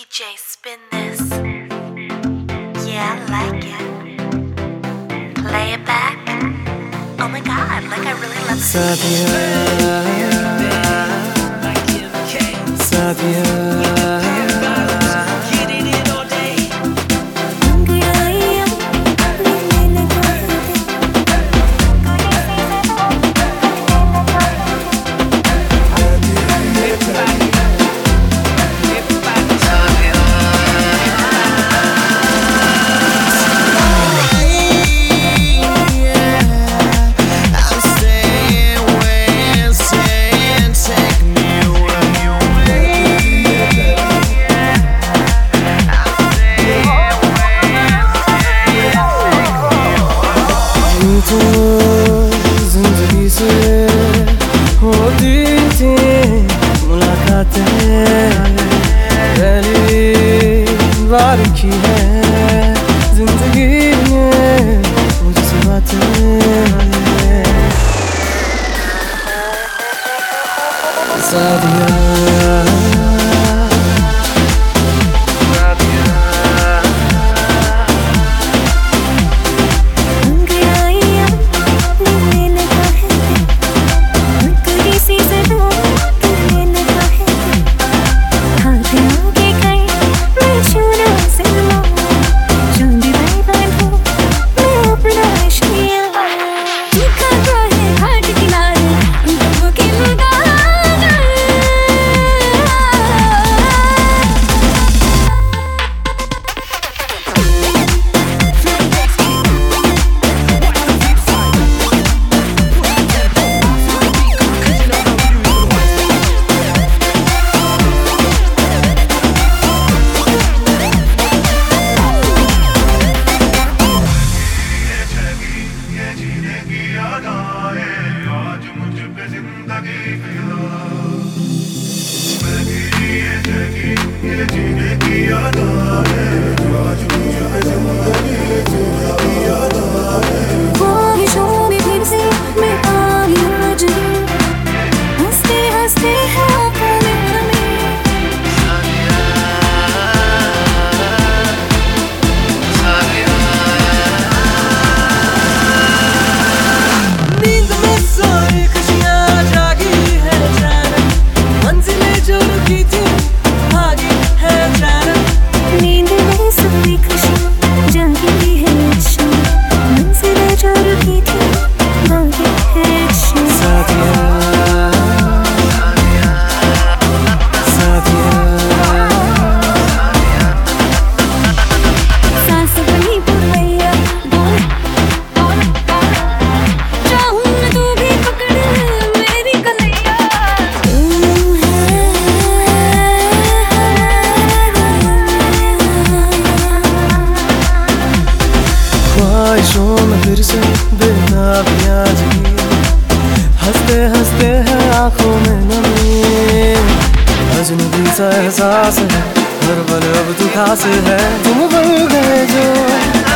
DJ, spin this. Yeah, I like it. Play it back. Oh my God, like I really love it. Sadia. तो जिंदगी से होती थी मुलाकातें, पहली बार की है जिंदगी में मुझसे बातें। सादिया में फिर से बेताबियां जी, हंसते हंसते है आंखों में नमी, अजनबी सा एहसास है हर पल अब तू खास है, तुम बन गए जो